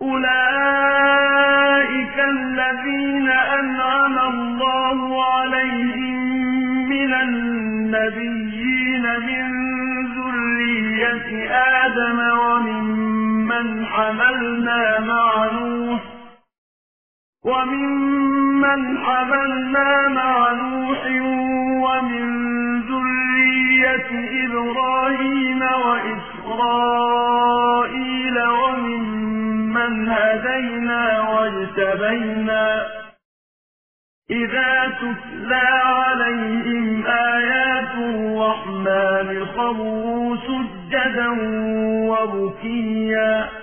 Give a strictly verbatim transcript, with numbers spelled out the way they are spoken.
أولئك الذين أنعم الله عليهم من النبيين من ذرية آدم وممن حملنا مع نوح وممن حملنا مع نوح ومن ذرية إبراهيم وإسرائيل وممن هدينا واجتبينا إذا تتلى عليهم آيات الرحمن خروا سجدا وبكيا